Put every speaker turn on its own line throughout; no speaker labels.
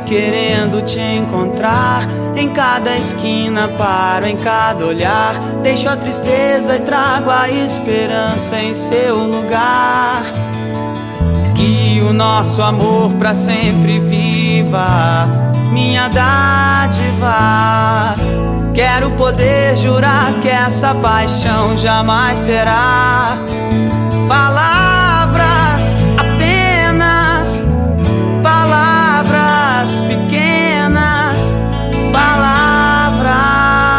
querendo te encontrar. Em cada esquina paro, em cada olhar, deixo a tristeza e trago a esperança em seu lugar. Que o nosso amor pra sempre viva, minha dádiva. Quero poder jurar que essa paixão jamais será palavras, apenas palavras pequenas, palavras.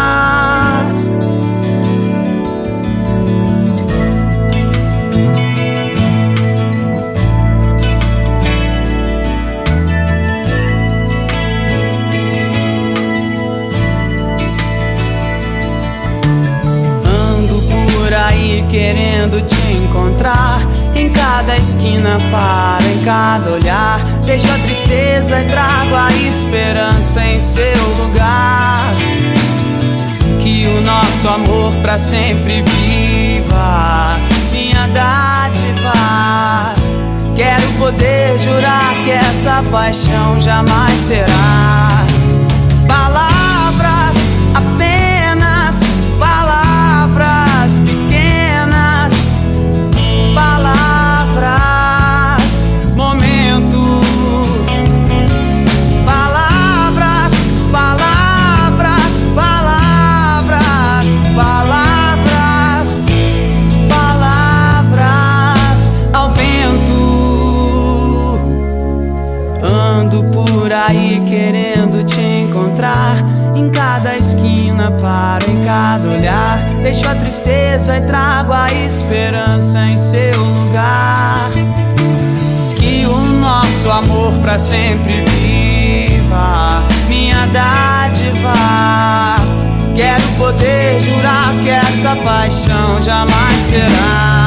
Querendo te encontrar, em cada esquina paro, em cada olhar, deixo a tristeza e trago a esperança em seu lugar. Que o nosso amor pra sempre viva, minha dádiva. Quero poder jurar que essa paixão jamais será palavras, apenas palavras pequenas, palavras, momento. Palavras, palavras, palavras, palavras, palavras ao vento. Ando por aí querendo te encontrar, em cada esquina paro, em cada olhar, deixo a tristeza e trago a esperança em seu lugar. Que o nosso amor pra sempre viva, minha dádiva. Quero poder jurar que essa paixão jamais será